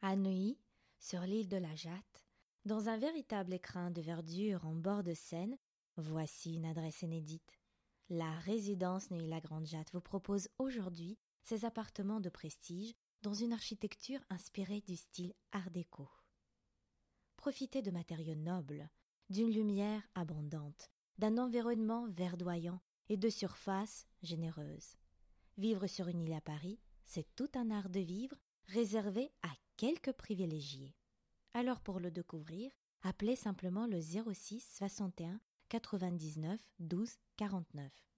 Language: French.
À Neuilly, sur l'île de la Jatte, dans un véritable écrin de verdure en bord de Seine, voici une adresse inédite. La résidence Neuilly-la-Grande-Jatte vous propose aujourd'hui ses appartements de prestige dans une architecture inspirée du style Art déco. Profitez de matériaux nobles, d'une lumière abondante, d'un environnement verdoyant et de surfaces généreuses. Vivre sur une île à Paris, c'est tout un art de vivre réservé à quelques privilégiés. Alors pour le découvrir, appelez simplement le 06 61 99 12 49.